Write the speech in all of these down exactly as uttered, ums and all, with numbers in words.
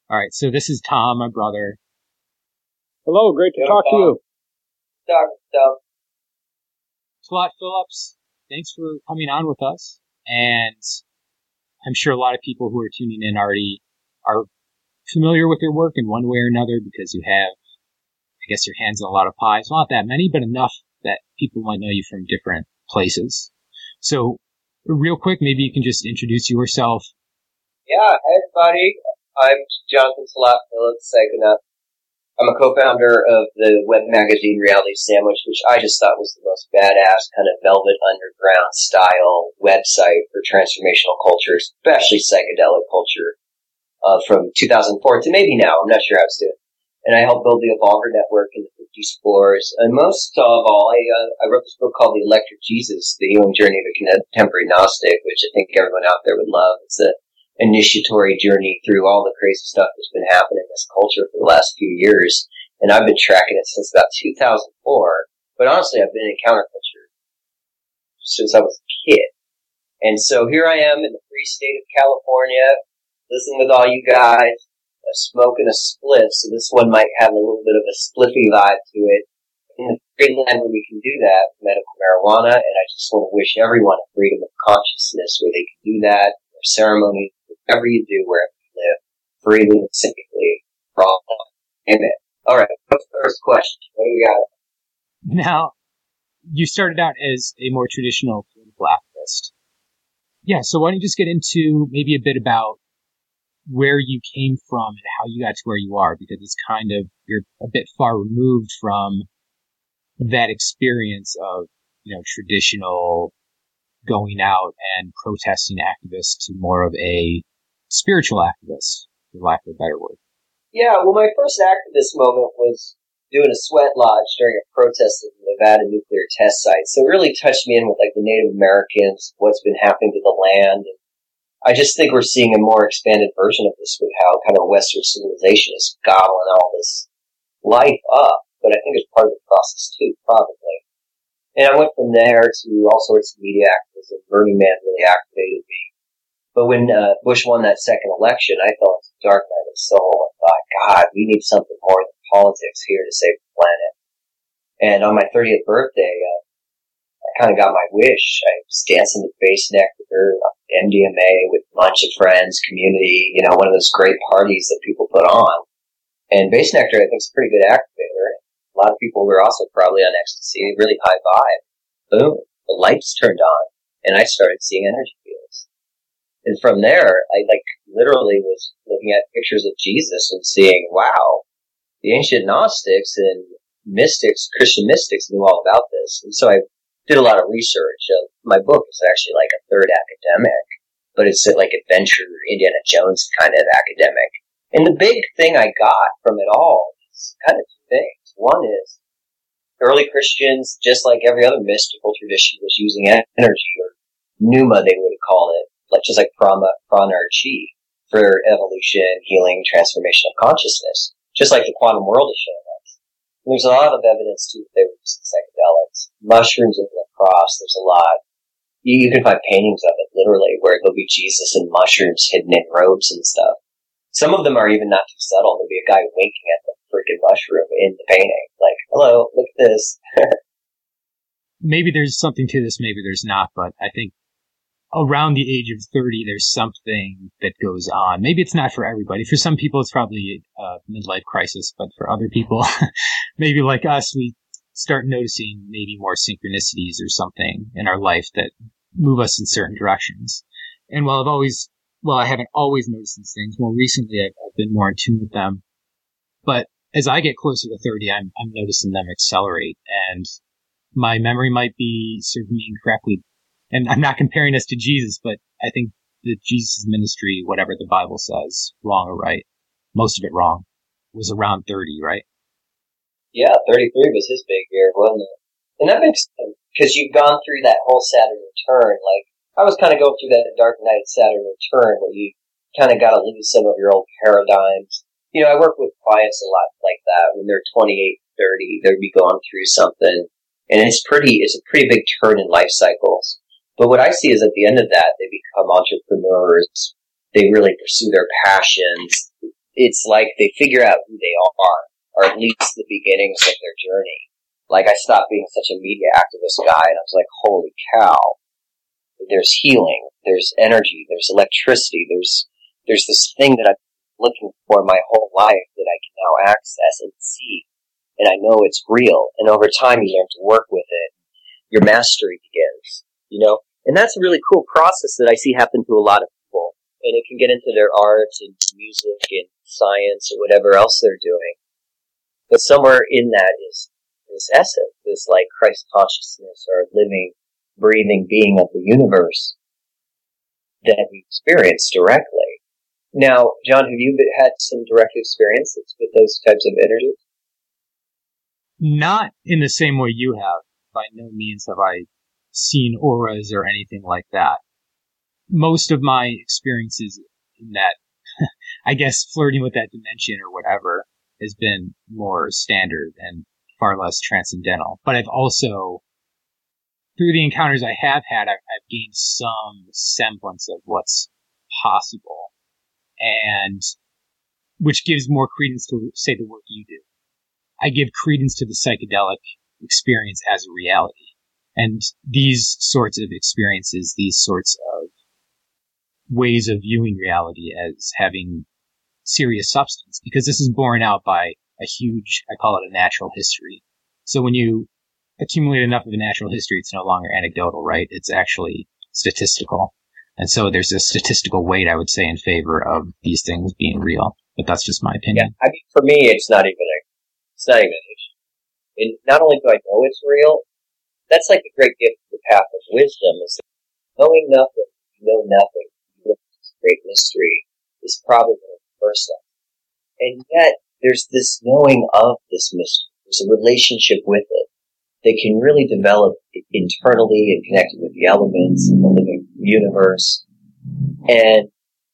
All right, so this is Tom, my brother. Hello, great to Yo, talk Tom. to you. Talk, Tom. Scott Phillips, thanks for coming on with us. And I'm sure a lot of people who are tuning in already are familiar with your work in one way or another because you have, I guess, your hands in a lot of pies. Not that many, but enough that people might know you from different places. So, real quick, maybe you can just introduce yourself. Yeah, hey everybody. I'm Jonathan Salat Phillips, Psychonaut. I'm a co-founder of the web magazine Reality Sandwich, which I just thought was the most badass kind of velvet underground style website for transformational culture, especially psychedelic culture, uh, from two thousand four to maybe now. I'm not sure how it's doing. And I helped build the Evolver Network in the fifty spores. And most of all, I, uh, I wrote this book called The Electric Jesus, The Healing Journey of a Contemporary Gnostic, which I think everyone out there would love. It's a initiatory journey through all the crazy stuff that's been happening in this culture for the last few years. And I've been tracking it since about two thousand four. But honestly, I've been in counterculture since I was a kid. And so here I am in the free state of California, listening with all you guys, uh, smoking a spliff. So this one might have a little bit of a spliffy vibe to it. In the free land where we can do that, medical marijuana. And I just want to wish everyone a freedom of consciousness where they can do that, their ceremonies, whatever you do, wherever you live, freely and safely, for all time. Amen. All right, what's the first question? What do we got? Now, you started out as a more traditional political activist. Yeah, so why don't you just get into maybe a bit about where you came from and how you got to where you are, because it's kind of, you're a bit far removed from that experience of, you know, traditional going out and protesting activists to more of a spiritual activist, for lack of a better word. Yeah, well, my first activist moment was doing a sweat lodge during a protest at the Nevada nuclear test site. So it really touched me in with, like, the Native Americans, what's been happening to the land. And I just think we're seeing a more expanded version of this with how kind of Western civilization is gobbling all this life up. But I think it's part of the process, too, probably. And I went from there to all sorts of media activism. Burning Man really activated me. But when uh, Bush won that second election, I felt it was a dark night of the soul. I thought, God, we need something more than politics here to save the planet. And on my thirtieth birthday, uh, I kind of got my wish. I was dancing to Bass Nectar, M D M A with a bunch of friends, community, you know, one of those great parties that people put on. And Bass Nectar, I think, is a pretty good activator. A lot of people were also probably on ecstasy, really high vibe. Boom, the lights turned on, and I started seeing energy fields. And from there, I like literally was looking at pictures of Jesus and seeing, wow, the ancient Gnostics and mystics, Christian mystics knew all about this. And so I did a lot of research. Uh, my book is actually like a third academic, but it's like adventure, Indiana Jones kind of academic. And the big thing I got from it all is kind of two things. One is early Christians, just like every other mystical tradition, was using energy, or pneuma they would call it, like just like prana, prana or chi, for evolution, healing, transformation of consciousness, just like the quantum world is showing us. And there's a lot of evidence too that they were using psychedelics, mushrooms in the cross. There's a lot. You, you can find paintings of it literally where there'll be Jesus and mushrooms hidden in robes and stuff. Some of them are even not too subtle. There'll be a guy winking at the freaking mushroom in the painting, like, "Hello, look at this." Maybe there's something to this, maybe there's not, but I think around the age of thirty, there's something that goes on. Maybe it's not for everybody. For some people, it's probably a midlife crisis, but for other people, maybe like us, we start noticing maybe more synchronicities or something in our life that move us in certain directions. And while I've always, well, I haven't always noticed these things, more recently I've, I've been more in tune with them. But as I get closer to thirty, I'm, I'm noticing them accelerate, and my memory might be serving me incorrectly. And I'm not comparing us to Jesus, but I think that Jesus' ministry, whatever the Bible says, wrong or right, most of it wrong, was around thirty, right? Yeah, thirty-three was his big year, wasn't it? And that makes sense, because you've gone through that whole Saturn return. Like, I was kind of going through that dark night Saturn return where you kind of got to lose some of your old paradigms. You know, I work with clients a lot like that. When they're twenty-eight, thirty, they'll be going through something. And it's pretty, it's a pretty big turn in life cycles. But what I see is at the end of that, they become entrepreneurs. They really pursue their passions. it's like they figure out who they are, or at least the beginnings of their journey. Like, I stopped being such a media activist guy, and I was like, holy cow. There's healing, there's energy, there's electricity, there's there's this thing that I've been looking for my whole life that I can now access and see. And I know it's real. And over time, you learn to work with it. Your mastery begins, you know? And that's a really cool process that I see happen to a lot of people. And it can get into their art and music and science or whatever else they're doing. But somewhere in that is this essence, this like Christ consciousness or living, breathing being of the universe that we experience directly. Now, John, have you had some direct experiences with those types of energies? Not in the same way you have. By no means have I seen auras or anything like that. Most of my experiences in that, I guess, flirting with that dimension or whatever has been more standard and far less transcendental. But I've also, through the encounters I have had, I've, I've gained some semblance of what's possible, and which gives more credence to, say, the work you do. I give credence to the psychedelic experience as a reality. And these sorts of experiences, these sorts of ways of viewing reality as having serious substance, because this is borne out by a huge, I call it a natural history. So when you accumulate enough of a natural history, it's no longer anecdotal, right? It's actually statistical. And so there's a statistical weight, I would say, in favor of these things being real. But that's just my opinion. Yeah, I mean, for me, it's not even a, it's not even an issue. And not only do I know it's real, that's like the great gift of the path of wisdom, is that knowing nothing, you know nothing, this great mystery is probably the first step. And yet, there's this knowing of this mystery. There's a relationship with it that can really develop internally and connected with the elements and the living universe. And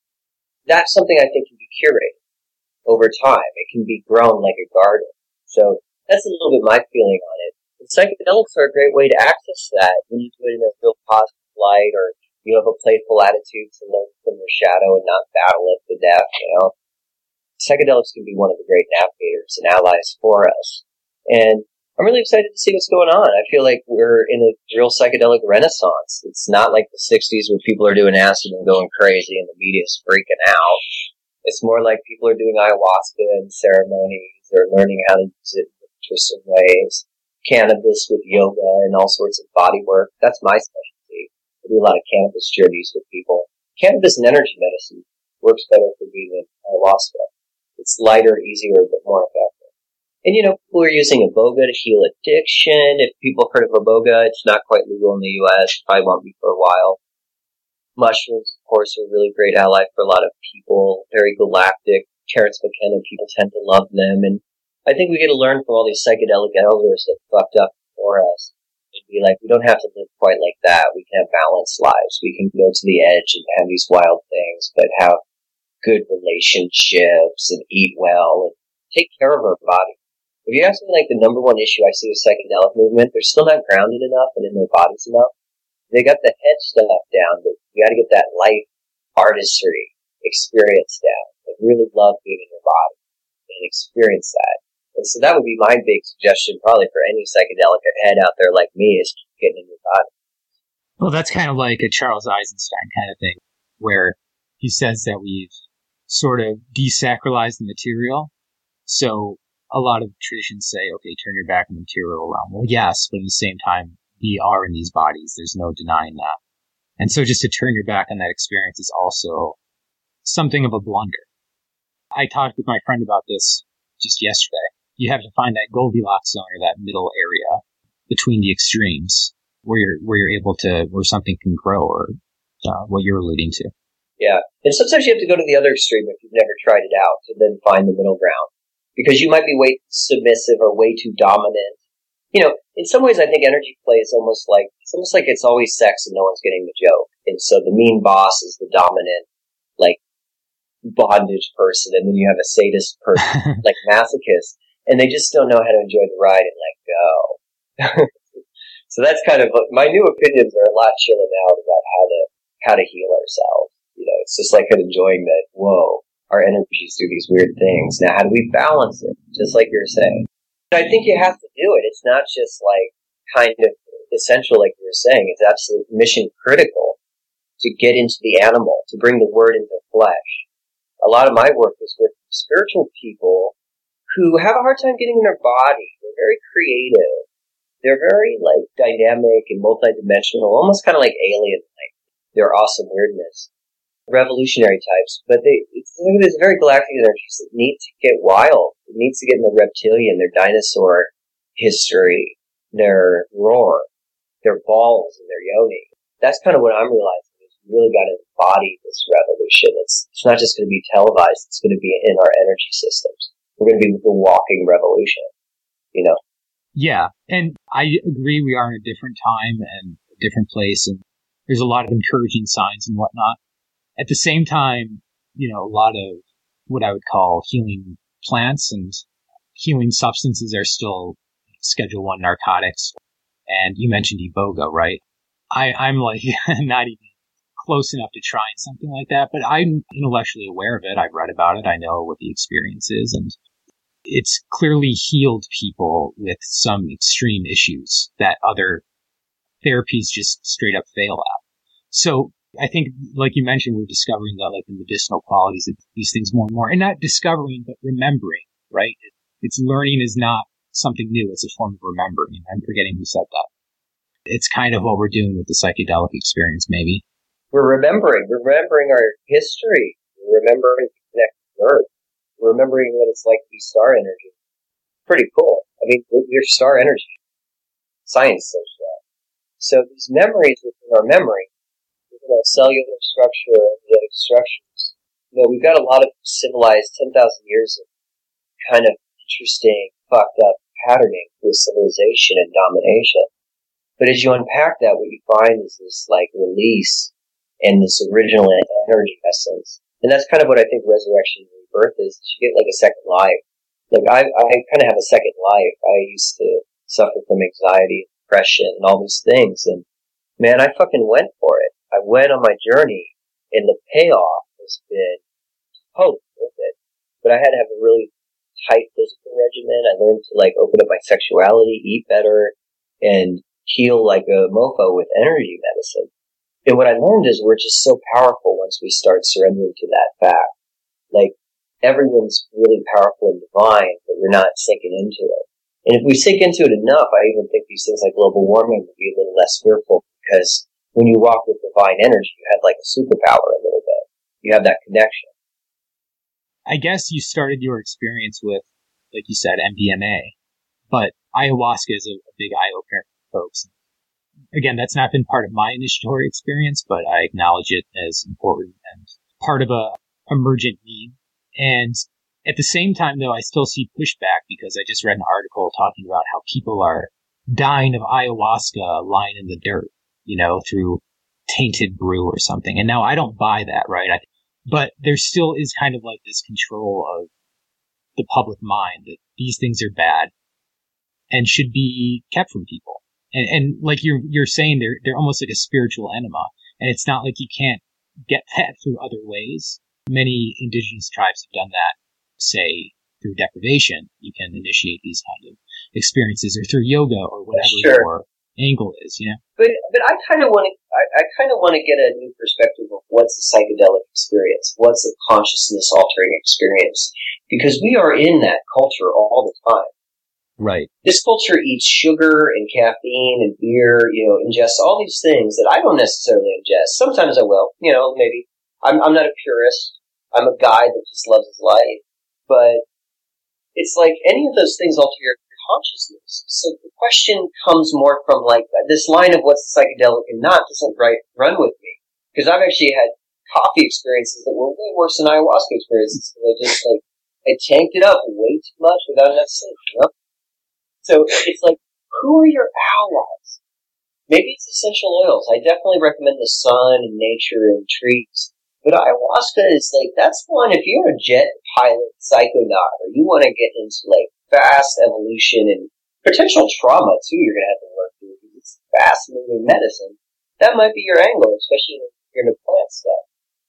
that's something I think can be curated over time. It can be grown like a garden. So that's a little bit my feeling on it. And psychedelics are a great way to access that when you do it in a real positive light, or you have a playful attitude to learn from your shadow and not battle it to death, you know. Psychedelics can be one of the great navigators and allies for us. And I'm really excited to see what's going on. I feel like we're in a real psychedelic renaissance. It's not like the sixties where people are doing acid and going crazy and the media's freaking out. It's more like people are doing ayahuasca and ceremonies, or learning how to use it in interesting ways. Cannabis with yoga and all sorts of body work. That's my specialty. I do a lot of cannabis journeys with people. Cannabis and energy medicine works better for me than ayahuasca. It's lighter, easier, but more effective. And, you know, people are using iboga to heal addiction. If people have heard of iboga, it's not quite legal in the U S. Probably won't be for a while. Mushrooms, of course, are a really great ally for a lot of people. Very galactic. Terrence McKenna, people tend to love them. And I think we get to learn from all these psychedelic elders that fucked up before us. And be like, we don't have to live quite like that. We can have balanced lives. We can go to the edge and have these wild things, but have good relationships and eat well and take care of our body. If you ask me, like, the number one issue I see with psychedelic movement, they're still not grounded enough and in their bodies enough. They got the head stuff down, but you got to get that life artistry experience down. They really love being in your body and experience that. And so that would be my big suggestion, probably for any psychedelic head out there like me, is getting in your body. Well, that's kind of like a Charles Eisenstein kind of thing, where he says that we've sort of desacralized the material. So a lot of traditions say, okay, turn your back on the material realm. Well, yes, but at the same time, we are in these bodies. There's no denying that. And so just to turn your back on that experience is also something of a blunder. I talked with my friend about this just yesterday. You have to find that Goldilocks zone, or that middle area between the extremes, where you're where you're able to, where something can grow, or uh, what you're alluding to. Yeah, and sometimes you have to go to the other extreme if you've never tried it out, to then find the middle ground, because you might be way submissive or way too dominant. You know, in some ways, I think energy play is almost like it's almost like it's always sex and no one's getting the joke, and so the mean boss is the dominant, like, bondage person, and then you have a sadist person, like masochist. And they just don't know how to enjoy the ride and let go. So that's kind of, my new opinions are a lot chilling out about how to, how to heal ourselves. You know, it's just like enjoying that, whoa, our energies through these weird things. Now, how do we balance it? Just like you're saying. I think you have to do it. It's not just like kind of essential, like you were saying. It's absolutely mission critical to get into the animal, to bring the word into flesh. A lot of my work is with spiritual people who have a hard time getting in their body. They're very creative. They're very, like, dynamic and multidimensional, almost kind of like alien-like. Their awesome weirdness. Revolutionary types, but they, it's, there's very galactic energies that need to get wild. It needs to get in their reptilian, their dinosaur history, their roar, their balls, and their yoni. That's kind of what I'm realizing. We really got to embody this revolution. It's, it's not just going to be televised. It's going to be in our energy systems. We're going to be the walking revolution, you know? Yeah. And I agree we are in a different time and a different place, and there's a lot of encouraging signs and whatnot. At the same time, you know, a lot of what I would call healing plants and healing substances are still Schedule One narcotics. And you mentioned Iboga, right? I, I'm like not even close enough to trying something like that, but I'm intellectually aware of it. I've read about it. I know what the experience is, and it's clearly healed people with some extreme issues that other therapies just straight up fail at. So I think, like you mentioned, we're discovering that, like, the medicinal qualities of these things more and more, and not discovering, but remembering, right? It's learning is not something new. It's a form of remembering. I'm forgetting who said that. It's kind of what we're doing with the psychedelic experience, maybe. We're remembering. We're remembering our history. We're remembering to connect with Earth. We're remembering what it's like to be star energy. Pretty cool. I mean, we're star energy. Science says that. So these memories within our memory, you know, cellular structure, energetic structures. You know, we've got a lot of civilized ten thousand years of kind of interesting, fucked up patterning with civilization and domination. But as you unpack that, what you find is this, like, release and this original energy essence. And that's kind of what I think resurrection and rebirth is. You get, like, a second life. Like, I, I kind of have a second life. I used to suffer from anxiety, depression, and all these things. And, man, I fucking went for it. I went on my journey, and the payoff has been hope with it. But I had to have a really tight physical regimen. I learned to, like, open up my sexuality, eat better, and heal like a mofo with energy medicine. And what I learned is we're just so powerful once we start surrendering to that fact. Like, everyone's really powerful and divine, but we're not sinking into it. And if we sink into it enough, I even think these things like global warming would be a little less fearful, because when you walk with divine energy, you have like a superpower a little bit. You have that connection. I guess you started your experience with, like you said, M D M A, but ayahuasca is a, a big eye-opener for folks. Again, that's not been part of my initiatory experience, but I acknowledge it as important and part of a emergent need. And at the same time, though, I still see pushback, because I just read an article talking about how people are dying of ayahuasca lying in the dirt, you know, through tainted brew or something. And now I don't buy that, right? I, but there still is kind of like this control of the public mind that these things are bad and should be kept from people. And, and like you're you're saying, they're they're almost like a spiritual enema. And it's not like you can't get that through other ways. Many indigenous tribes have done that, say, through deprivation. You can initiate these kind of experiences, or through yoga, or whatever sure. your angle is, you know? But but I kind of want to I, I kind of want to get a new perspective of what's a psychedelic experience, what's a consciousness altering experience, because we are in that culture all the time. Right. This culture eats sugar and caffeine and beer, you know, ingests all these things that I don't necessarily ingest. Sometimes I will, you know, maybe. I'm I'm not a purist. I'm a guy that just loves his life. But it's like any of those things alter your consciousness. So the question comes more from like this line of what's psychedelic and not doesn't right run with me. Because I've actually had coffee experiences that were way worse than ayahuasca experiences. So I just like, I tanked it up way too much without enough sleep, you know? So it's like, who are your allies? Maybe it's essential oils. I definitely recommend the sun and nature and trees. But ayahuasca is like, that's one, if you're a jet pilot psychonaut, or you want to get into like fast evolution and potential trauma too, you're going to have to work through, because it's fast moving medicine. That might be your angle, especially if you're into plant stuff.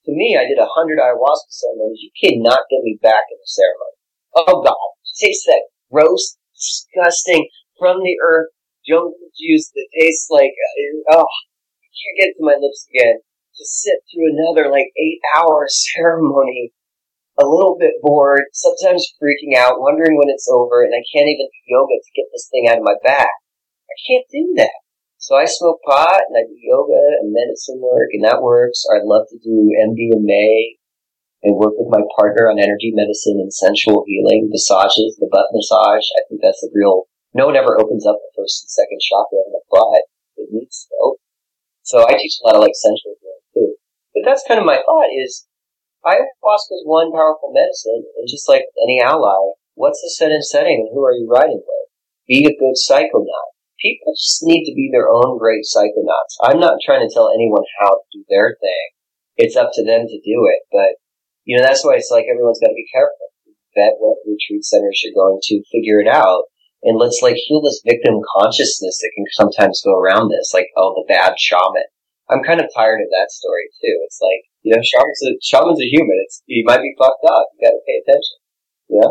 to me, I did a hundred ayahuasca ceremonies. You cannot get me back in the ceremony. Oh God, taste that gross, disgusting, from the earth jungle juice that tastes like, oh, I can't get it to my lips again. To sit through another like eight hour ceremony, a little bit bored, sometimes freaking out, wondering when it's over, and I can't even do yoga to get this thing out of my back. I can't do that. So I smoke pot, and I do yoga and medicine work, and that works. Or I'd love to do M D M A and work with my partner on energy medicine and sensual healing, massages, the butt massage. I think that's a real, no one ever opens up the first and second chakra in the butt. It needs to open. So I teach a lot of like sensual healing too. But that's kind of my thought is, ayahuasca is one powerful medicine, and just like any ally, what's the set and setting and who are you riding with? Be a good psychonaut. People just need to be their own great psychonauts. I'm not trying to tell anyone how to do their thing. It's up to them to do it. But, you know, that's why it's like everyone's got to be careful. Vet what retreat centers you're going to, figure it out. And let's like heal this victim consciousness that can sometimes go around this. Like, oh, the bad shaman. I'm kind of tired of that story too. It's like, you know, shaman's a, shaman's a human. It's, he might be fucked up. You gotta pay attention. Yeah?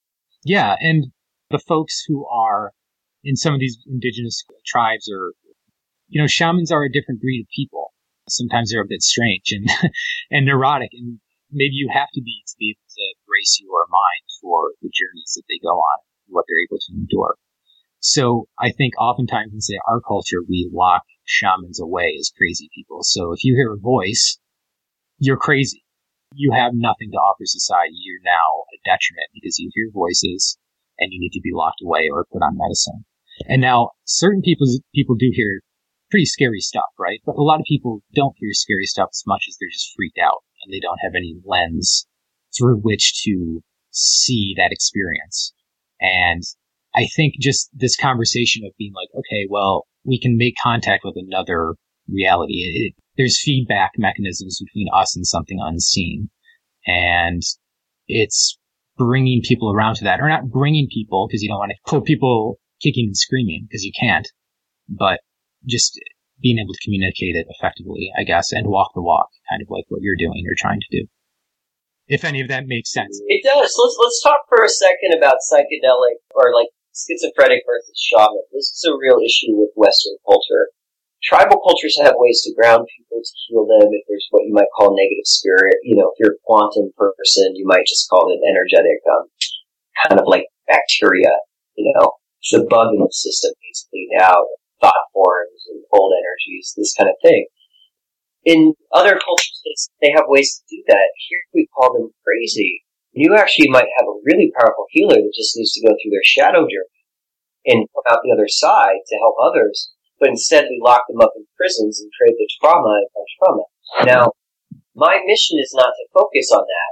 Yeah, and the folks who are in some of these indigenous tribes are, you know, shamans are a different breed of people. Sometimes they're a bit strange and, and neurotic, and maybe you have to be to be able to brace your mind for the journeys that they go on, what they're able to endure. So I think oftentimes in, say, our culture, we lock shamans away as crazy people. So if you hear a voice, you're crazy. You have nothing to offer society. You're now a detriment because you hear voices and you need to be locked away or put on medicine. And now certain people, people do hear pretty scary stuff, right? But a lot of people don't hear scary stuff as much as they're just freaked out and they don't have any lens through which to see that experience. And I think just this conversation of being like, okay, well, we can make contact with another reality. It, it, there's feedback mechanisms between us and something unseen. And it's bringing people around to that, or not bringing people because you don't want to pull people kicking and screaming because you can't, but just being able to communicate it effectively, I guess, and walk the walk, kind of like what you're doing or trying to do. If any of that makes sense. It does. Let's let's talk for a second about psychedelic or like schizophrenic versus shaman. This is a real issue with Western culture. Tribal cultures have ways to ground people, to heal them. If there's what you might call negative spirit, you know, if you're a quantum person, you might just call it an energetic, um, kind of like bacteria, you know. It's a bug in the system needs cleaned out, thought forms and old energies, this kind of thing. In other cultures, they have ways to do that. Here we call them crazy. You actually might have a really powerful healer that just needs to go through their shadow journey and come out the other side to help others. But instead, we lock them up in prisons and trade the trauma and trauma. Now, my mission is not to focus on that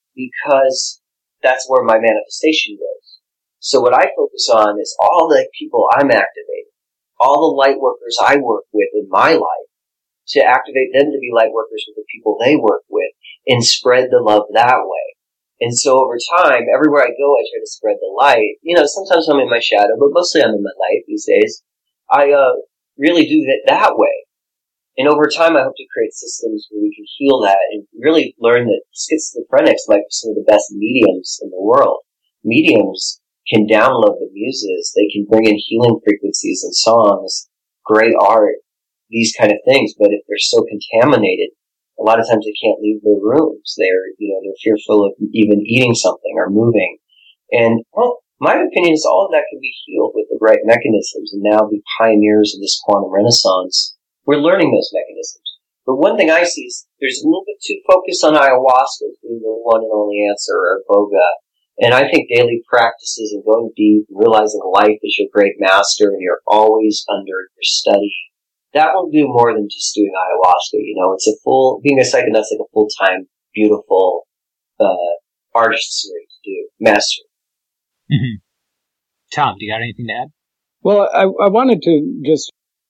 because that's where my manifestation goes. So what I focus on is all the people I'm activating, all the light workers I work with in my life, to activate them to be light workers with the people they work with and spread the love that way. And so over time, everywhere I go, I try to spread the light. You know, sometimes I'm in my shadow, but mostly I'm in my light these days. I, uh, really do that that way. And over time, I hope to create systems where we can heal that and really learn that schizophrenics might be some of the best mediums in the world. Mediums can download the muses. They can bring in healing frequencies and songs, great art, these kind of things. But if they're so contaminated, a lot of times they can't leave their rooms. They're, you know, they're fearful of even eating something or moving. And, well, my opinion is all of that can be healed with the right mechanisms, and now the pioneers of this quantum renaissance, we're learning those mechanisms. But one thing I see is there's a little bit too focused on ayahuasca as being the one and only answer, or boga. And I think daily practices and going deep, realizing life is your great master and you're always under your study, that will do more than just doing ayahuasca. You know, it's a full, being a psychonaut's like a full-time, beautiful, uh, artistry to do, mastery. Mm-hmm. Tom, do you got anything to add? Well, I, I wanted to just,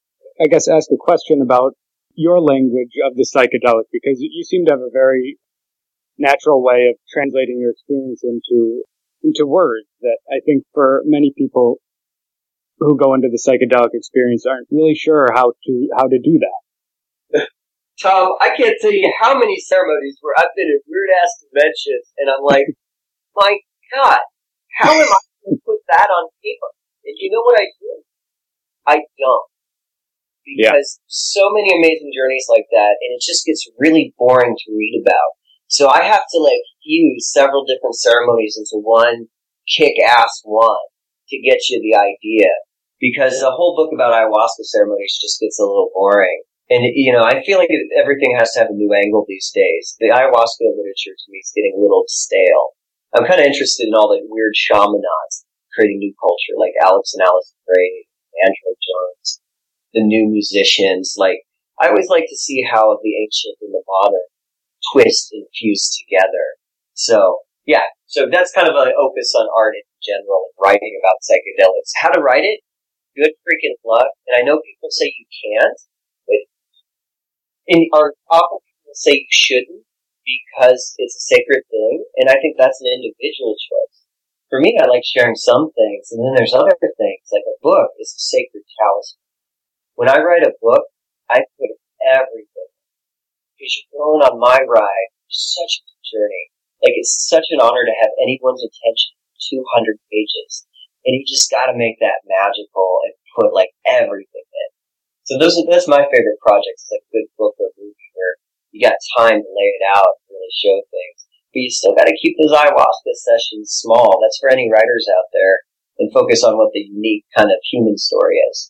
I guess, ask a question about your language of the psychedelic, because you seem to have a very natural way of translating your experience into into words that I think for many people who go into the psychedelic experience aren't really sure how to how to do that. Tom, I can't tell you how many ceremonies where I've been in weird ass conventions, and I'm like, my God, how am I going to put that on paper? And you know what I do? I don't. Because yeah. so many amazing journeys like that, and it just gets really boring to read about. So I have to like fuse several different ceremonies into one kick-ass one to get you the idea. Because the whole book about ayahuasca ceremonies just gets a little boring. And, you know, I feel like everything has to have a new angle these days. The ayahuasca literature to me is getting a little stale. I'm kind of interested in all the weird shamanats creating new culture, like Alex and Alice Gray, Andrew Jones, the new musicians. Like, I always like to see how the ancient and the modern twist and fuse together. So, yeah, so that's kind of an opus on art in general, and writing about psychedelics. How to write it? Good freaking luck. And I know people say you can't, but in our often people say you shouldn't because it's a sacred thing, and I think that's an individual choice. For me, I like sharing some things, and then there's other things, like a book is a sacred talisman. When I write a book, I put everything, because you're going on my ride. It's such a journey. Like, it's such an honor to have anyone's attention for two hundred pages, and you just gotta make that magical and put, like, everything in. So those are, that's my favorite project. It's like a good book or movie where you got time to lay it out and really show things. But you still got to keep those ayahuasca sessions small. That's for any writers out there, and focus on what the unique kind of human story is.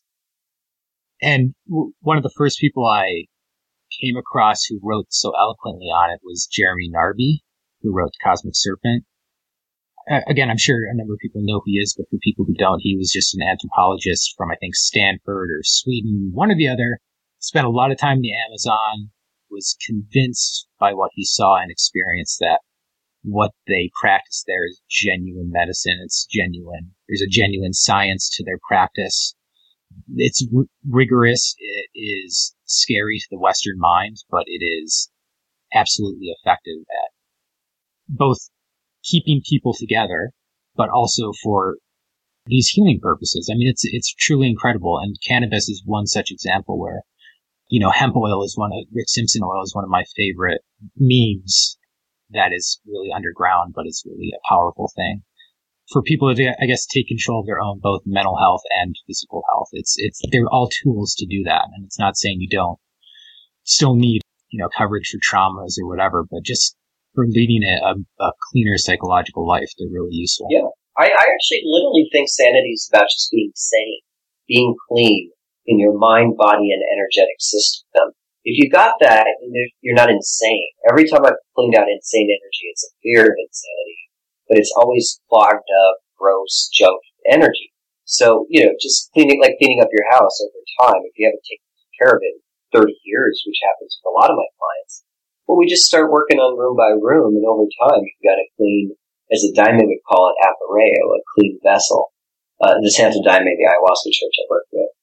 And w- one of the first people I came across who wrote so eloquently on it was Jeremy Narby, who wrote Cosmic Serpent. Uh, again, I'm sure a number of people know who he is, but for people who don't, he was just an anthropologist from, I think, Stanford or Sweden, one or the other. Spent a lot of time in the Amazon, was convinced by what he saw and experienced that what they practice there is genuine medicine. It's genuine. There's a genuine science to their practice. It's r- rigorous. It is scary to the Western mind, but it is absolutely effective at both keeping people together, but also for these healing purposes. I mean, it's it's truly incredible. And cannabis is one such example where, you know, hemp oil is one of, Rick Simpson oil is one of my favorite memes that is really underground, but it's really a powerful thing for people to, I guess, take control of their own, both mental health and physical health. It's, it's, they're all tools to do that. And it's not saying you don't still need, you know, coverage for traumas or whatever, but just for leading a, a cleaner psychological life, they're really useful. Yeah. I, I actually literally think sanity is about just being sane, being clean in your mind, body, and energetic system. If you got that, you're not insane. Every time I've cleaned out insane energy, it's a fear of insanity, but it's always clogged up, gross, junk energy. So, you know, just cleaning, like cleaning up your house over time, if you haven't taken care of it in thirty years, which happens with a lot of my clients, well, we just start working on room by room, and over time, you've got a clean, as a daimon would call it, apareo, a clean vessel. Uh, the Santo Daime, the ayahuasca church I work with.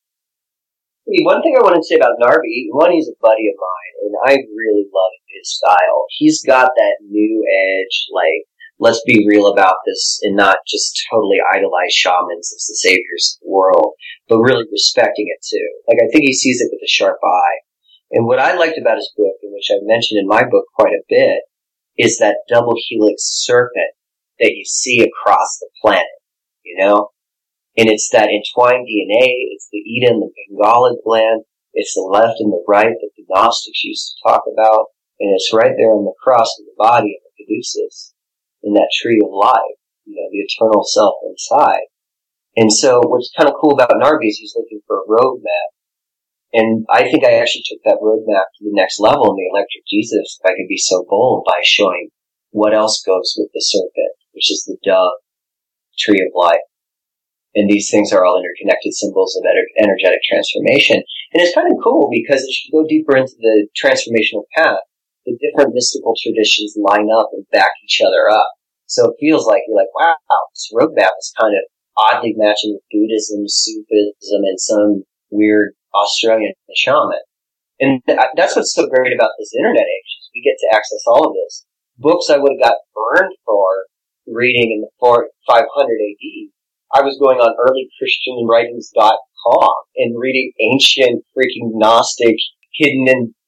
One thing I want to say about Narby, one, he's a buddy of mine, and I really love his style. He's got that new edge, like, let's be real about this and not just totally idolize shamans as the saviors of the world, but really respecting it too. Like, I think he sees it with a sharp eye. And what I liked about his book, and which I mentioned in my book quite a bit, is that double helix serpent that you see across the planet, you know? And it's that entwined D N A, it's the Eden, the Bengala gland, it's the left and the right that the Gnostics used to talk about, and it's right there on the cross of the body of the Caduceus, in that tree of life, you know, the eternal self inside. And so what's kind of cool about Narby is he's looking for a roadmap. And I think I actually took that roadmap to the next level in the Electric Jesus, if I could be so bold, by showing what else goes with the serpent, which is the dove, tree of life. And these things are all interconnected symbols of energetic transformation. And it's kind of cool because as you go deeper into the transformational path, the different mystical traditions line up and back each other up. So it feels like you're like, wow, this roadmap is kind of oddly matching with Buddhism, Sufism, and some weird Australian shaman. And that's what's so great about this internet age, is we get to access all of this. Books I would have got burned for reading in the five hundred A D, I was going on early christian writings dot com and reading ancient freaking Gnostic, hidden in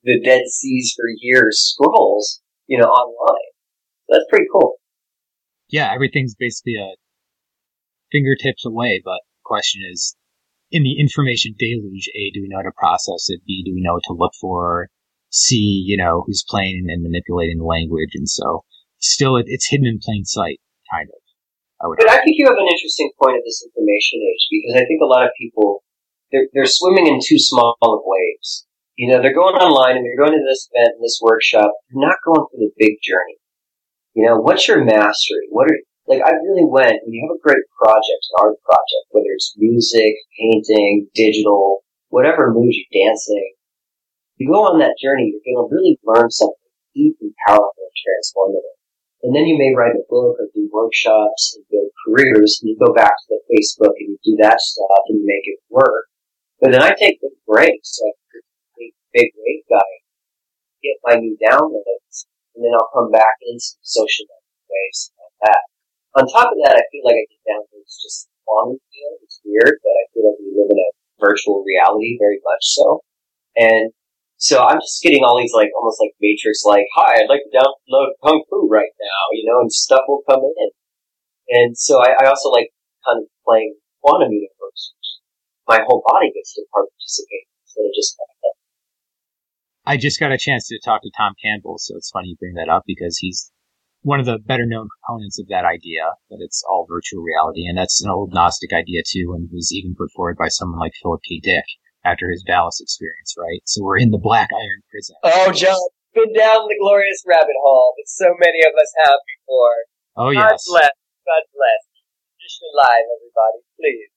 the Dead Seas for years scrolls, you know, online. That's pretty cool. Yeah, everything's basically a fingertips away, but the question is, in the information deluge, A, do we know how to process it? B, do we know what to look for? C, you know, who's playing and manipulating the language? And so, still, it, it's hidden in plain sight, kind of. I would but I think you have an interesting point of this information age, because I think a lot of people, they're, they're swimming in too small of waves. You know, they're going online and they're going to this event and this workshop. They're not going for the big journey. You know, what's your mastery? What are, like, I really went, when you have a great project, an art project, whether it's music, painting, digital, whatever mood you're dancing, you go on that journey, you're going to really learn something deep and powerful and transformative. And then you may write a book or do workshops and build careers, and you go back to the Facebook and you do that stuff and you make it work. But then I take big breaks, like a big wave guy, get my new downloads, and then I'll come back in some social network ways like that. On top of that, I feel like I get downloads just quantum field. It's weird, but I feel like we live in a virtual reality very much so. And so I'm just getting all these, like, almost like Matrix, like, hi, I'd like to download Kung Fu right now, you know, and stuff will come in. And so I, I also like kind of playing quantum universe. My whole body gets to participate instead of just my head. I just got a chance to talk to Tom Campbell, so it's funny you bring that up, because he's one of the better known proponents of that idea, that it's all virtual reality, and that's an old Gnostic idea too, and was even put forward by someone like Philip K. Dick after his Valis experience, right? So we're in the black iron prison. Oh, John, been down the glorious rabbit hole that so many of us have before. Oh, God yes. bless. God bless. Just alive, everybody, please.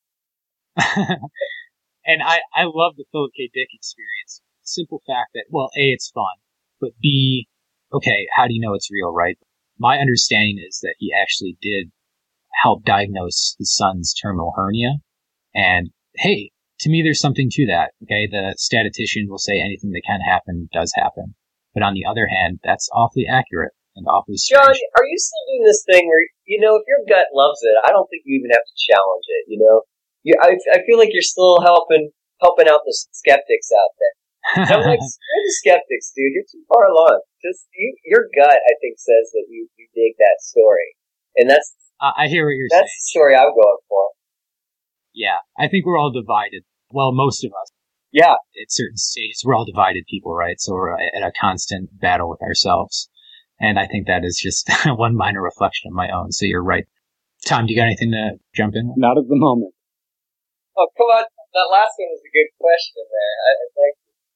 And I, I love the Philip K. Dick experience. Simple fact that, well, A, it's fun, but B, okay, how do you know it's real, right? My understanding is that he actually did help diagnose his son's terminal hernia. And hey, to me, there's something to that. Okay. The statistician will say anything that can happen does happen. But on the other hand, that's awfully accurate and awfully strange. John, are you still doing this thing where, you know, if your gut loves it, I don't think you even have to challenge it, you know? You, I, I feel like you're still helping, helping out the skeptics out there. I'm like, screw the skeptics, dude. You're too far along. Just you, your gut, I think, says that you, you dig that story, and that's. Uh, I hear what you're that's saying. That's the story I'm going for. Yeah, I think we're all divided. Well, most of us. Yeah. At certain stages, we're all divided people, right? So we're at a constant battle with ourselves, and I think that is just one minor reflection of my own. So you're right, Tom. Do you got anything to jump in with? Not at the moment. Oh, come on! That last one was a good question there. I, I think.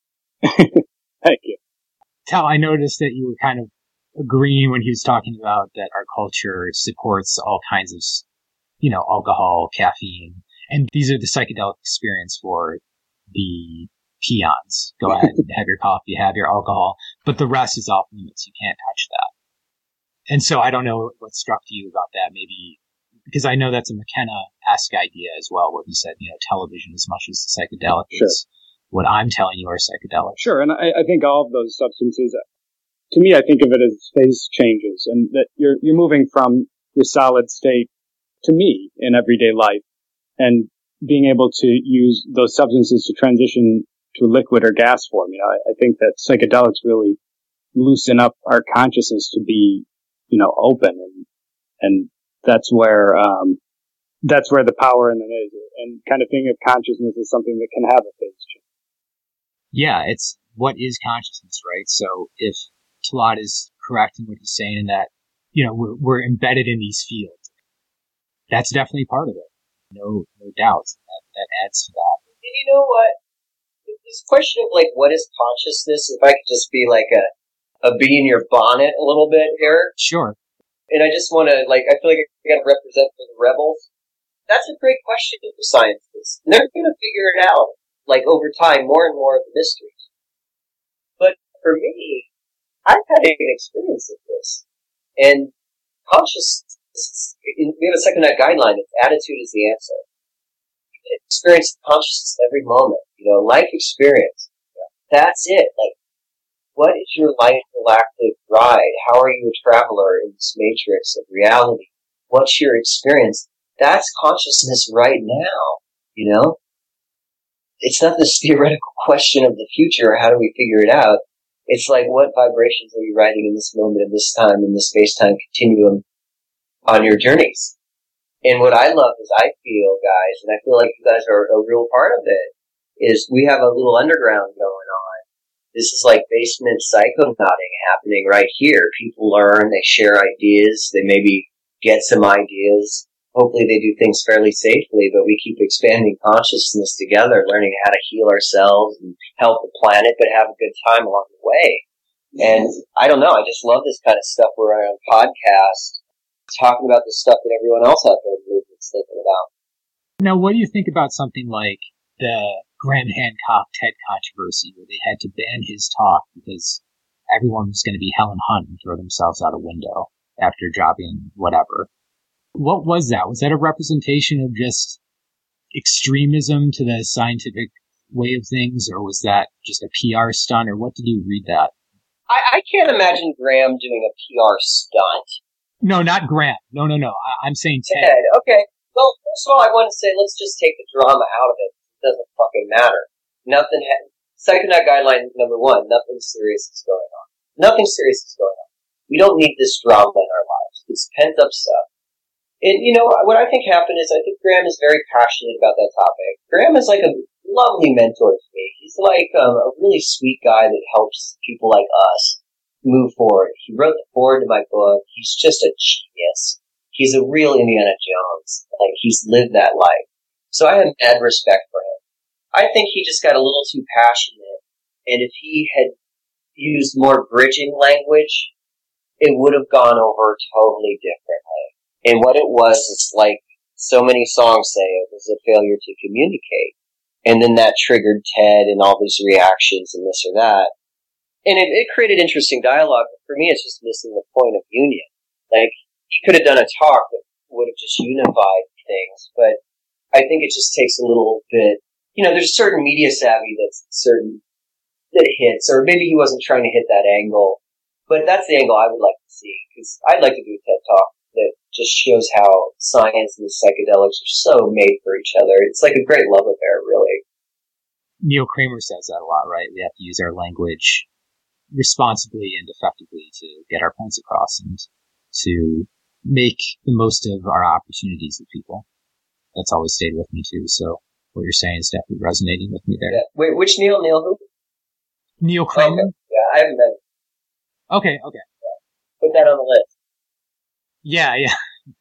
Thank you. Tal, I noticed that you were kind of agreeing when he was talking about that our culture supports all kinds of, you know, alcohol, caffeine, and these are the psychedelic experience for the peons. Go ahead, have your coffee, have your alcohol, but the rest is off limits. You can't touch that. And so I don't know what struck you about that, maybe, because I know that's a McKenna-esque idea as well, where he said, you know, television as much as the psychedelic Sure. is what I'm telling you are psychedelic. Sure, and I, I think all of those substances, to me, I think of it as phase changes, and that you're you're moving from your solid state to me in everyday life, and being able to use those substances to transition to liquid or gas form. You know, I, I think that psychedelics really loosen up our consciousness to be, you know, open, and and that's where um, that's where the power in them is, and kind of think of consciousness as something that can have a phase change. Yeah, it's what is consciousness, right? So if Talat is correct in what he's saying in that, you know, we're, we're embedded in these fields, that's definitely part of it. No, no doubts. That, that adds to that. And you know what? This question of, like, what is consciousness, if I could just be like a, a bee in your bonnet a little bit here. Sure. And I just want to, like, I feel like I got to represent for the rebels. That's a great question for scientists. And they're going to figure it out. Like, over time, more and more of the mysteries. But for me, I've had an experience of this. And consciousness, we have a second night guideline, it's attitude is the answer. You can experience consciousness every moment, you know, life experience. That's it. Like, what is your life galactic ride? How are you a traveler in this matrix of reality? What's your experience? That's consciousness right now, you know? It's not this theoretical question of the future, how do we figure it out? It's like, what vibrations are you riding in this moment, in this time, in this space-time continuum on your journeys? And what I love is I feel, guys, and I feel like you guys are a real part of it, is we have a little underground going on. This is like basement psychonauting happening right here. People learn, they share ideas, they maybe get some ideas. Hopefully they do things fairly safely, but we keep expanding consciousness together, learning how to heal ourselves and help the planet, but have a good time along the way. And I don't know, I just love this kind of stuff. We're on a podcast talking about the stuff that everyone else out there in the movement's thinking about. Now, what do you think about something like the Graham Hancock TED controversy, where they had to ban his talk because everyone was going to be Helen Hunt and throw themselves out a window after dropping whatever? What was that? Was that a representation of just extremism to the scientific way of things, or was that just a P R stunt, or what did you read that? I, I can't imagine Graham doing a P R stunt. No, not Graham. No, no, no. I, I'm saying Ted. Ted. Okay. Well, first of all, I want to say, let's just take the drama out of it. It doesn't fucking matter. Nothing, ha- Psychonaut guideline number one, nothing serious is going on. Nothing serious is going on. We don't need this drama in our lives. It's pent up stuff. And, you know, what I think happened is I think Graham is very passionate about that topic. Graham is like a lovely mentor to me. He's like um, a really sweet guy that helps people like us move forward. He wrote the foreword to my book. He's just a genius. He's a real Indiana Jones. Like, he's lived that life. So I have mad respect for him. I think he just got a little too passionate. And if he had used more bridging language, it would have gone over totally differently. And what it was is, like so many songs say, it was a failure to communicate. And then that triggered Ted and all these reactions and this or that. And it, it created interesting dialogue. But for me, it's just missing the point of union. Like, he could have done a talk that would have just unified things. But I think it just takes a little bit, you know, there's a certain media savvy that's certain, that hits, or maybe he wasn't trying to hit that angle. But that's the angle I would like to see, because I'd like to do a TED Talk that just shows how science and the psychedelics are so made for each other. It's like a great love affair, really. Neil Kramer says that a lot, right? We have to use our language responsibly and effectively to get our points across and to make the most of our opportunities with people. That's always stayed with me, too. So what you're saying is definitely resonating with me there. Yeah. Wait, which Neil? Neil who? Neil Kramer? Okay. Yeah, I haven't met him. Okay, okay. Yeah. Put that on the list. Yeah, yeah.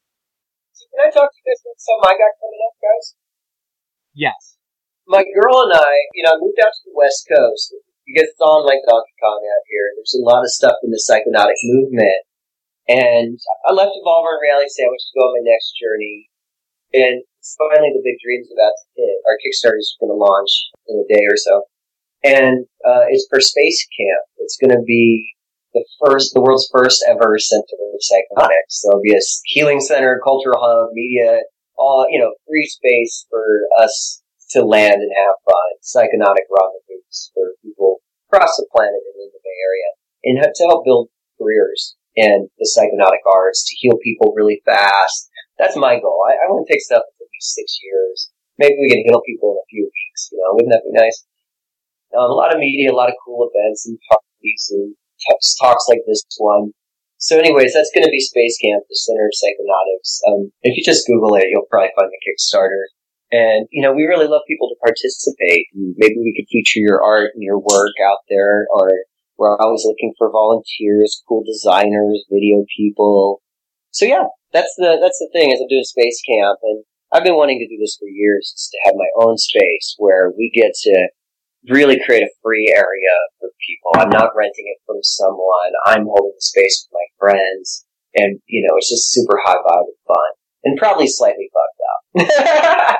So can I talk to you guys about something I got coming up, guys? Yes. My girl and I, you know, I moved out to the West Coast because it's on like Donkey Kong out here. There's a lot of stuff in the psychonautic movement. And I left Evolver and Reality Sandwich to go on my next journey. And finally the big dream's about to hit. Our Kickstarter is going to launch in a day or so. And uh it's for Space Camp. It's going to be the first, the world's first ever center of psychonautics. So it'll be a healing center, cultural hub, media, all, you know, free space for us to land and have fun. Psychonautic rendezvous for people across the planet and in the Bay Area. And to help build careers in the psychonautic arts, to heal people really fast. That's my goal. I, I want to take stuff that took me six years. Maybe we can heal people in a few weeks, you know, wouldn't that be nice? Um, a lot of media, a lot of cool events and parties and talks like this one. So anyways, that's going to be Space Camp, the Center of Psychonautics. Um, if you just Google it, you'll probably find the Kickstarter. And, you know, we really love people to participate. Maybe we could feature your art and your work out there, or we're always looking for volunteers, cool designers, video people. So yeah, that's the, that's the thing, is I'm doing Space Camp, and I've been wanting to do this for years, is to have my own space where we get to really create a free area for people. I'm not renting it from someone. I'm holding the space with my friends. And, you know, it's just super high vibe and fun. And probably slightly fucked up.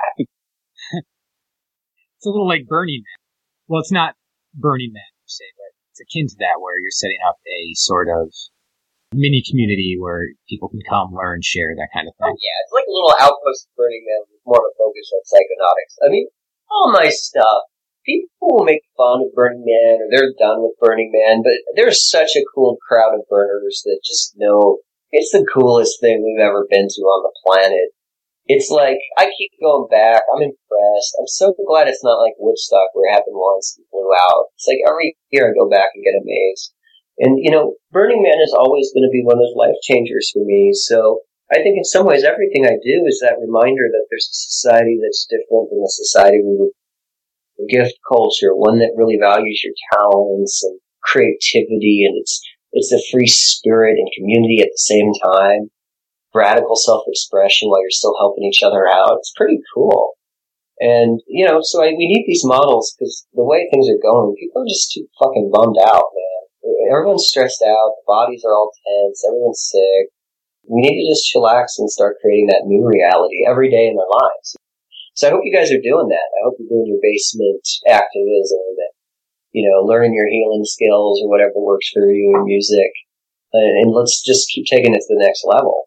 It's a little like Burning Man. Well, it's not Burning Man, per se, but it's akin to that, where you're setting up a sort of mini community where people can come, learn, share, that kind of thing. Oh, yeah, it's like a little outpost of Burning Man with more of a focus on psychonautics. I mean, all my stuff. People will make fun of Burning Man, or they're done with Burning Man, but there's such a cool crowd of burners that just know it's the coolest thing we've ever been to on the planet. it's like, I keep going back. I'm impressed. I'm so glad it's not like Woodstock where it happened once and blew out. It's like every year I go back and get amazed. And, you know, Burning Man is always going to be one of those life changers for me. So I think in some ways everything I do is that reminder that there's a society that's different than the society we the gift culture, one that really values your talents and creativity, and it's it's a free spirit and community at the same time. Radical self-expression while you're still helping each other out. It's pretty cool. And, you know, so I, we need these models because the way things are going, people are just too fucking bummed out, man. Everyone's stressed out. The bodies are all tense. Everyone's sick. We need to just chillax and start creating that new reality every day in their lives. So I hope you guys are doing that. I hope you're doing your basement activism and, you know, learning your healing skills or whatever works for you in music. And, and let's just keep taking it to the next level.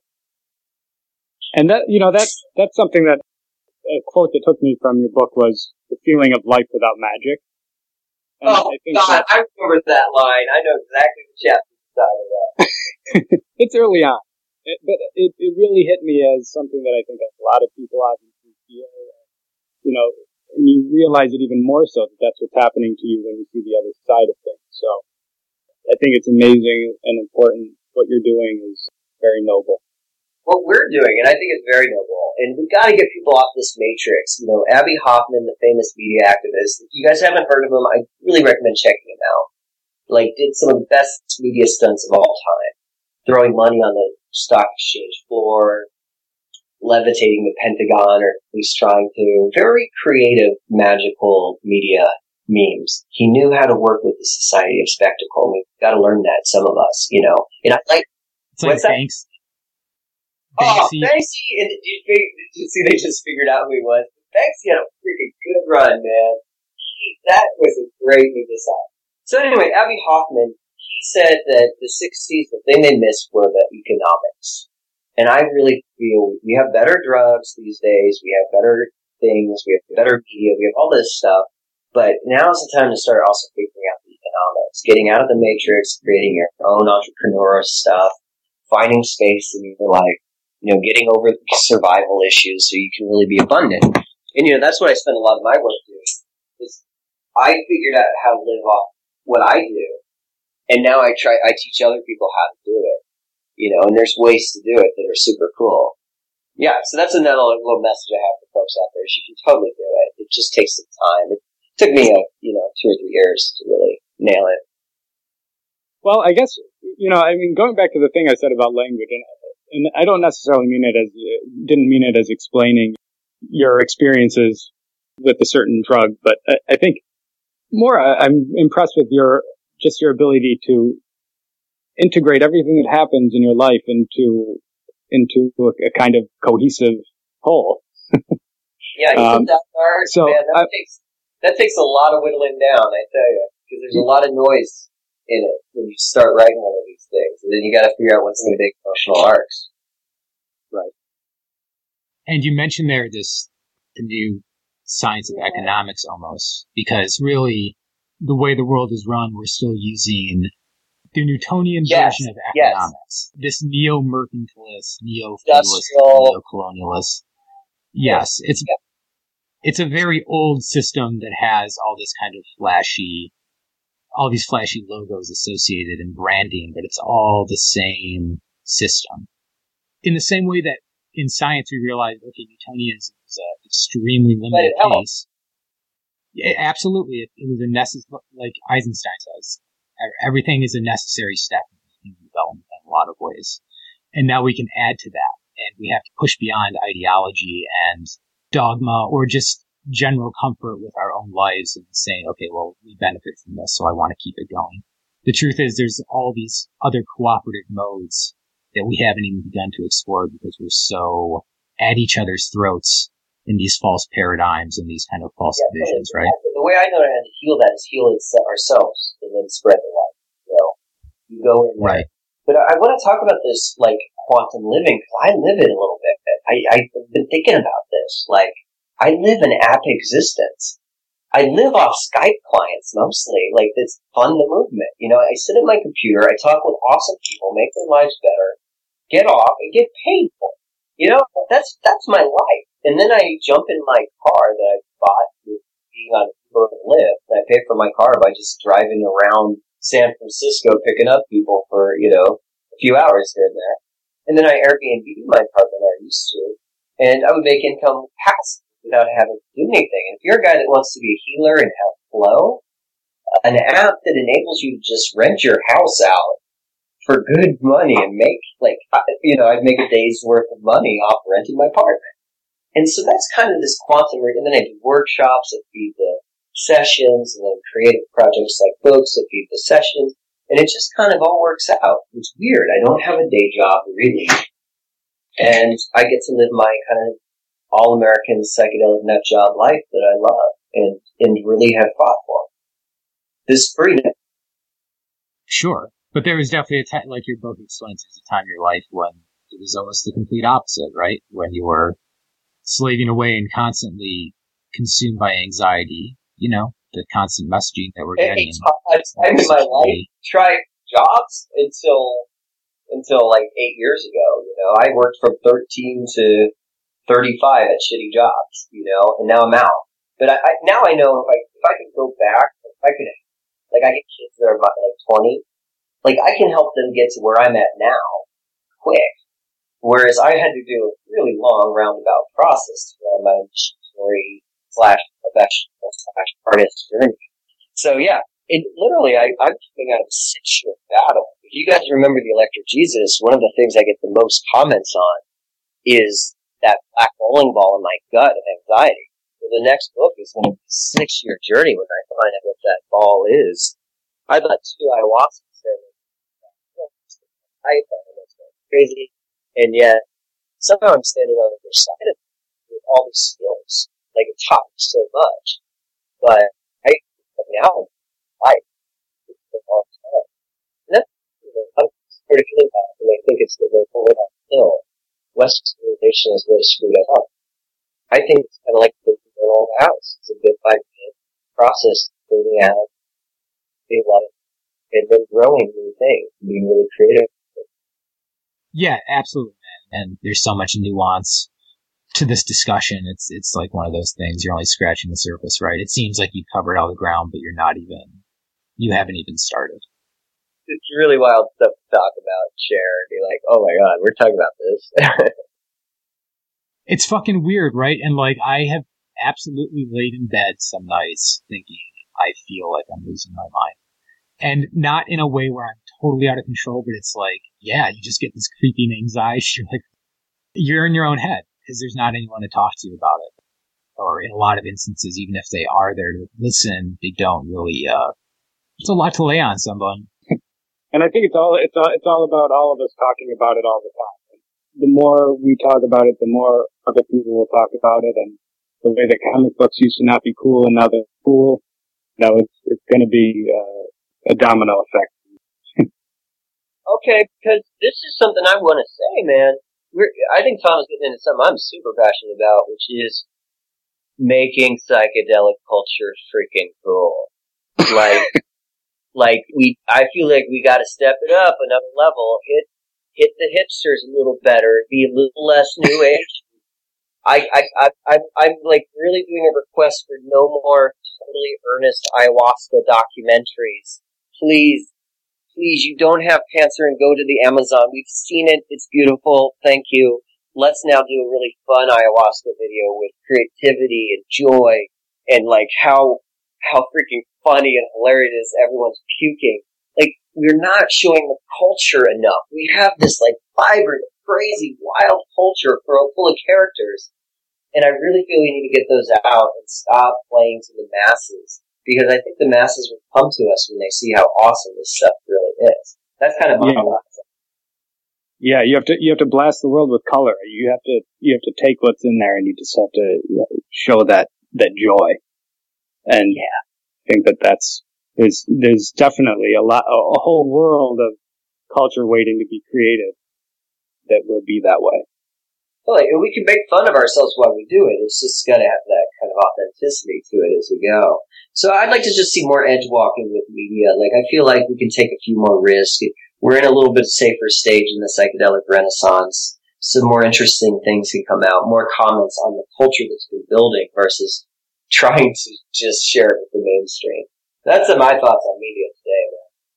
And that, you know, that's, that's something that a quote that took me from your book was the feeling of life without magic. And oh, I think God, that, I remember that line. I know exactly the chapter you're talking about. It's early on. It, but it, it really hit me as something that I think a lot of people obviously feel. You know, and you realize it even more so that that's what's happening to you when you see the other side of things. So I think it's amazing and important. What you're doing is very noble. What we're doing, and I think it's very noble, and we've got to get people off this matrix. You know, Abbie Hoffman, the famous media activist, if you guys haven't heard of him, I really recommend checking him out. Like, did some of the best media stunts of all time. Throwing money on the stock exchange floor, levitating the Pentagon, or at least trying to. Very creative, magical media memes. He knew how to work with the society of spectacle. We've got to learn that, some of us, you know. And I like, it's like what's that? Banks. Oh, Banksy. Banksy, and did you, did you see they just figured out who he was? Banksy had a freaking good run, man. He, that was a great media side. So anyway, Abbie Hoffman, he said that the sixties, the thing they missed were the economics. And I really feel we have better drugs these days, we have better things, we have better media, we have all this stuff, but now is the time to start also figuring out the economics, getting out of the matrix, creating your own entrepreneurial stuff, finding space in your life, you know, getting over survival issues so you can really be abundant. And, you know, that's what I spend a lot of my work doing, is I figured out how to live off what I do, and now I try, I teach other people how to do it. You know, and there's ways to do it that are super cool. Yeah, so that's another little message I have for folks out there. Is you can totally do it. It just takes some time. It took me, a, you know, two or three years to really nail it. Well, I guess, you know, I mean, going back to the thing I said about language, and, and I don't necessarily mean it as, didn't mean it as explaining your experiences with a certain drug, but I, I think more, I'm impressed with your, just your ability to integrate everything that happens in your life into into a, a kind of cohesive whole. Yeah, you um, that hard, so man. That I, takes that takes a lot of whittling down, I tell you, because there's a lot of noise in it when you start writing one of these things, and then you got to figure out what's the big emotional arcs. Right. And you mentioned there this the new science of economics, almost, because really the way the world is run, we're still using the Newtonian yes, version of economics. Yes. This neo-mercantilist, neo-feudalist, neo-colonialist. Yes, it's yeah. it's a very old system that has all this kind of flashy, all these flashy logos associated and branding, but it's all the same system. In the same way that in science we realize, okay, Newtonianism is an extremely limited case. Yeah, absolutely, it, it was a necessary, like Eisenstein says. Everything is a necessary step in human development in a lot of ways. And now we can add to that. And we have to push beyond ideology and dogma or just general comfort with our own lives and saying, okay, well, we benefit from this, so I want to keep it going. The truth is there's all these other cooperative modes that we haven't even begun to explore because we're so at each other's throats in these false paradigms and these kind of false yeah, divisions, right? The way I know how to heal that is heal it ourselves and then spread the light. You know, you go in there. Right. But I, I want to talk about this, like, quantum living, because I live it a little bit. I, I've been thinking about this. Like, I live an app existence. I live off Skype clients mostly. Like, it's fund the movement. You know, I sit at my computer, I talk with awesome people, make their lives better, get off, and get paid for it. you know, that's that's my life. And then I jump in my car that I bought with being on Uber and Lyft, and I pay for my car by just driving around San Francisco picking up people for, you know, a few hours here and there. And then I Airbnb my apartment I used to, and I would make income passive without having to do anything. And if you're a guy that wants to be a healer and have flow, an app that enables you to just rent your house out for good money and make, like, you know, I'd make a day's worth of money off renting my apartment. And so that's kind of this quantum, and then I do workshops that feed the sessions, and then creative projects like books that feed the sessions, and it just kind of all works out. It's weird. I don't have a day job, really, and I get to live my kind of all-American psychedelic nut job life that I love and, and really have fought for. This freedom. Sure. But there was definitely a time, like you're both explaining, there's a time in your life when it was almost the complete opposite, right? When you were slaving away and constantly consumed by anxiety, you know, the constant messaging that we're getting. I time in my life tried jobs until, until like eight years ago, you know. I worked from thirteen to thirty-five at shitty jobs, you know, and now I'm out. But I, I now I know if I, if I could go back, if I could, like I get kids that are about like twenty, like I can help them get to where I'm at now quick. Whereas I had to do a really long roundabout process to run my story slash professional slash artist journey. So yeah, it literally, I, I'm coming out of a six-year battle. If you guys remember the Electric Jesus, one of the things I get the most comments on is that black bowling ball in my gut of anxiety. So the next book is going to be a six-year journey when I find out what that ball is. I got two ayahuasca ceremonies. I thought it was crazy. And yet, somehow I'm standing on the other side of it with all these skills. Like, it taught me so much. But I, but now, I, it's a long time. And that's, you know, I'm sort of feeling back, and I think it's the way forward on the hill. Western civilization has really screwed us up. I think it's kind of like building an old house. It's a bit by bit process, building out a lot of, and then growing new things, being really creative. Yeah, absolutely, man. And there's so much nuance to this discussion. It's it's like one of those things, you're only scratching the surface, right? It seems like you've covered all the ground, but you're not even, you haven't even started. It's really wild stuff to talk about, share, and be like, oh my god, we're talking about this. It's fucking weird, right? And like, I have absolutely laid in bed some nights thinking, I feel like I'm losing my mind. And not in a way where I'm totally out of control, but it's like, yeah, you just get this creeping anxiety. You're like, you're in your own head because there's not anyone to talk to about it. Or in a lot of instances, even if they are there to listen, they don't really, uh, it's a lot to lay on someone. And I think it's all, it's all, it's all about all of us talking about it all the time. The more we talk about it, the more other people will talk about it. And the way that comic books used to not be cool and now they're cool, now it's, it's going to be, uh, a domino effect. Okay, because this is something I want to say, man. We're, I think Tom's getting into something I'm super passionate about, which is making psychedelic culture freaking cool. Like, like we, I feel like we got to step it up another level. Hit, hit the hipsters a little better. Be a little less new age. I, I, I, I'm, I'm like really doing a request for no more totally earnest ayahuasca documentaries. Please, please, you don't have cancer and go to the Amazon. We've seen it. It's beautiful. Thank you. Let's now do a really fun ayahuasca video with creativity and joy and like how, how freaking funny and hilarious it is. Everyone's puking. Like, we're not showing the culture enough. We have this like vibrant, crazy, wild culture full of characters. And I really feel we need to get those out and stop playing to the masses. Because I think the masses will come to us when they see how awesome this stuff really is. That's kind of my yeah. thought. Yeah, you have to you have to blast the world with color. You have to you have to take what's in there, and you just have to show that that joy. And yeah. I think that that's there's there's definitely a lot a, a whole world of culture waiting to be created that will be that way. Well, like, we can make fun of ourselves while we do it. It's just got to have that kind of authenticity to it as we go. So I'd like to just see more edge walking with media. Like, I feel like we can take a few more risks. We're in a little bit safer stage in the psychedelic renaissance. some more interesting things can come out, more comments on the culture that's been building versus trying to just share it with the mainstream. That's my thoughts on media today,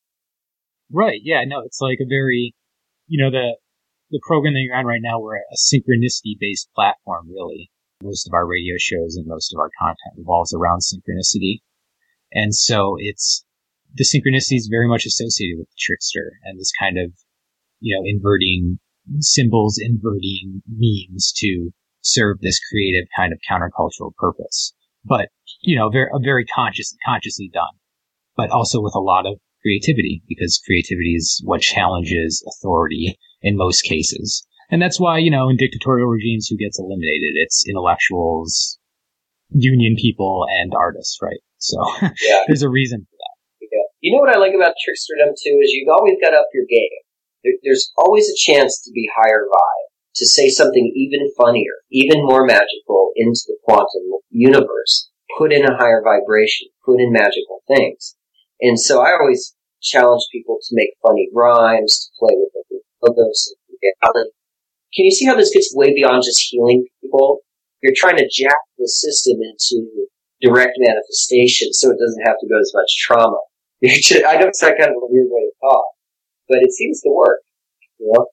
man. Right, yeah, no, it's like a very, you know, the the program that you're on right now, we're a synchronicity-based platform, really. Most of our radio shows and most of our content revolves around synchronicity. And so it's, the synchronicity is very much associated with the trickster and this kind of, you know, inverting symbols, inverting memes to serve this creative kind of countercultural purpose. But, you know, very, very conscious, consciously done, but also with a lot of creativity, because creativity is what challenges authority in most cases. And that's why, you know, in dictatorial regimes, who gets eliminated? It's intellectuals, union people, and artists, right? So yeah. There's a reason for that. Yeah. You know what I like about tricksterdom, too, is you've always got up your game. There, there's always a chance to be higher vibe, to say something even funnier, even more magical into the quantum universe, put in a higher vibration, put in magical things. And so I always challenge people to make funny rhymes, to play with the logos. Can you see how this gets way beyond just healing people? You're trying to jack the system into direct manifestation so it doesn't have to go as much trauma. I know it's not kind of a weird way to talk, but it seems to work, you know?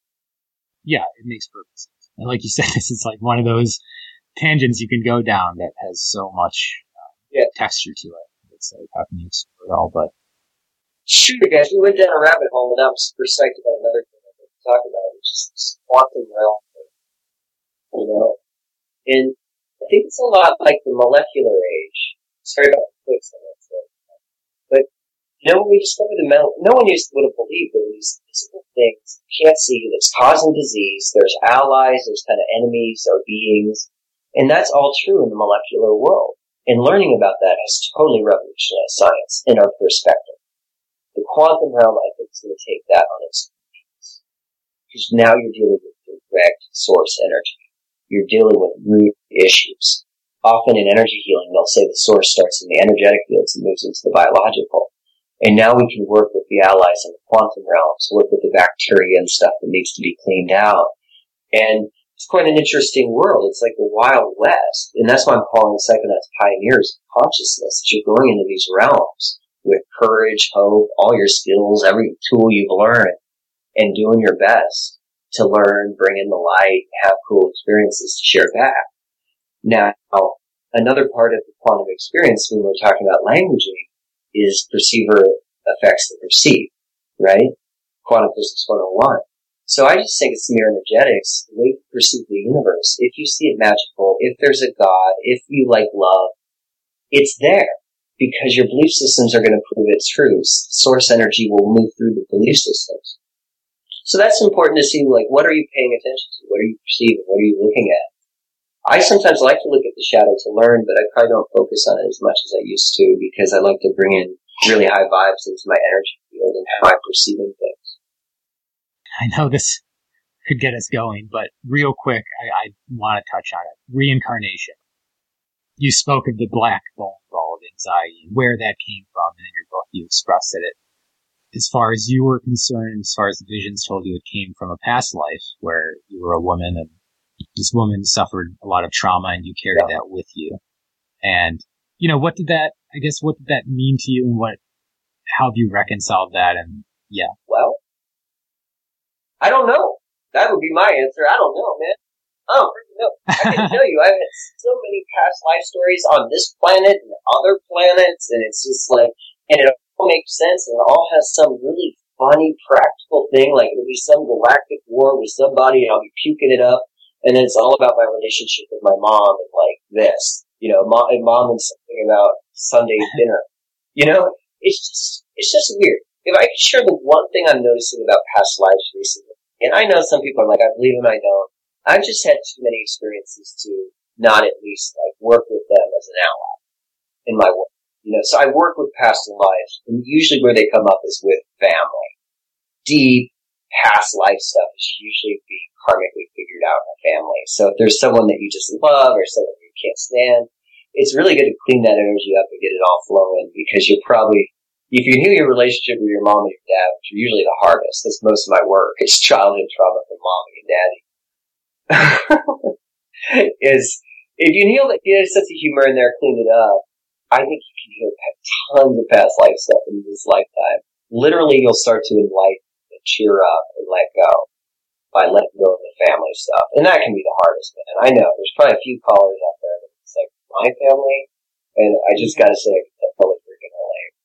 Yeah, it makes perfect sense. And like you said, this is like one of those tangents you can go down that has so much uh, yeah. texture to it. It's like, how can you explore it all? But sure, guys, we went down a rabbit hole, and I'm super psyched about another thing I'd like to talk about, which is this quantum realm thing, you know? And I think it's a lot like the molecular age. Sorry about the clicks on that thing. But, you know, when we discovered the metal, no one used would have believed there were these physical things you can't see that's causing disease. There's allies, there's kind of enemies or beings. And that's all true in the molecular world. And learning about that has totally revolutionized science in our perspective. The quantum realm, I think, is going to take that on its knees. Because now you're dealing with direct source energy. You're dealing with root issues. Often in energy healing, they'll say the source starts in the energetic fields and moves into the biological. And now we can work with the allies in the quantum realms, work with the bacteria and stuff that needs to be cleaned out. And it's quite an interesting world. It's like the Wild West. And that's why I'm calling psychonauts pioneers of consciousness. That you're going into these realms with courage, hope, all your skills, every tool you've learned, and doing your best to learn, bring in the light, have cool experiences to share back. Now, another part of the quantum experience when we're talking about languaging is perceiver affects the perceived, right? Quantum physics one oh one. So I just think it's mere energetics, the way you perceive the universe. If you see it magical, if there's a God, if you like love, it's there because your belief systems are going to prove its truths. Source energy will move through the belief systems. So that's important to see, like, what are you paying attention to? What are you perceiving? What are you looking at? I sometimes like to look at the shadow to learn, but I probably don't focus on it as much as I used to because I like to bring in really high vibes into my energy field and how I'm perceiving things. I know this could get us going, but real quick, I, I want to touch on it. Reincarnation. You spoke of the black bone ball of anxiety and where that came from, and in your book you expressed that it, as far as you were concerned, as far as the visions told you, it came from a past life where you were a woman and this woman suffered a lot of trauma and you carried yeah. that with you. And, you know, what did that, I guess, what did that mean to you and what, how have you reconciled that? And yeah. Well, I don't know. That would be my answer. I don't know, man. I don't freaking know. I can tell you, I've had so many past life stories on this planet and other planets, and it's just like, and it all makes sense, and it all has some really funny, practical thing, like it'll be some galactic war with somebody, and I'll be puking it up, and then it's all about my relationship with my mom, and like this, you know, mom and mom and something about Sunday dinner. You know, it's just, it's just weird. If I could share the one thing I'm noticing about past lives recently, and I know some people are like, I believe them, I don't. I've just had too many experiences to not at least like work with them as an ally in my work. You know, so I work with past lives, and usually where they come up is with family. Deep past life stuff is usually being karmically figured out in a family. So if there's someone that you just love or someone you can't stand, it's really good to clean that energy up and get it all flowing, because you're probably, if you heal your relationship with your mom and your dad, which are usually the hardest, that's most of my work, it's childhood trauma from mommy and daddy. is if you heal, if you have a sense of humor in there, clean it up, I think you can heal tons of past life stuff in this lifetime. Literally, you'll start to enlighten and cheer up and let go by letting go of the family stuff. And that can be the hardest, man. I know. There's probably a few callers out there that it's like, my family, and I just gotta say, that's totally freaking lame.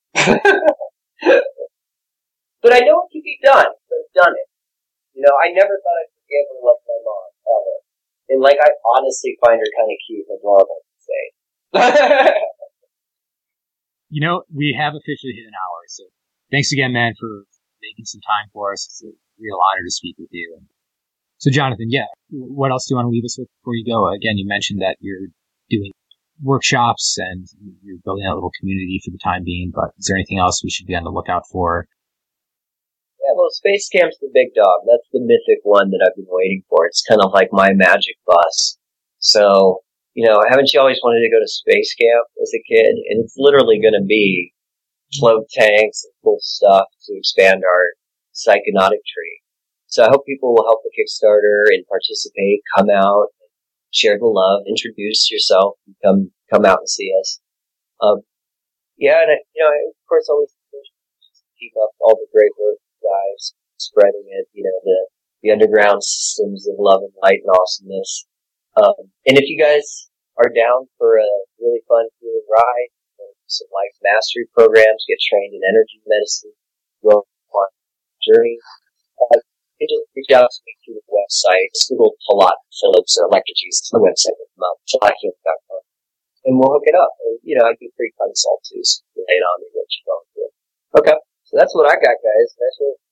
But I know it can be done. I've done it. You know, I never thought I'd forgive or love my mom, ever. And, like, I honestly find her kind of cute and adorable to say. You know, we have officially hit an hour, so thanks again, man, for making some time for us. It's a real honor to speak with you. So, Jonathan, yeah, what else do you want to leave us with before you go? Again, you mentioned that you're doing workshops and you're building a little community for the time being, but is there anything else we should be on the lookout for? Yeah, well, Space Camp's the big dog. That's the mythic one that I've been waiting for. It's kind of like my magic bus. So, you know, haven't you always wanted to go to Space Camp as a kid? And it's literally going to be float tanks and cool stuff to expand our psychonautic tree. So I hope people will help the Kickstarter and participate, come out, share the love, introduce yourself, and come come out and see us. Um, yeah, and I, you know, I, of course, always keep up all the great work, guys, spreading it. You know, the the underground systems of love and light and awesomeness. Um, and if you guys are down for a really fun, healing ride, you know, some life mastery programs, get trained in energy medicine, go on a journey. Uh, Just reach out to me through the website. Just Google Talat Phillips or Electric Jesus, the website with them up, talat healing dot com. And we'll hook it up. And, you know, I do free consults too, so lay it on me what you're going through. Okay. So that's what I got, guys. Nice work.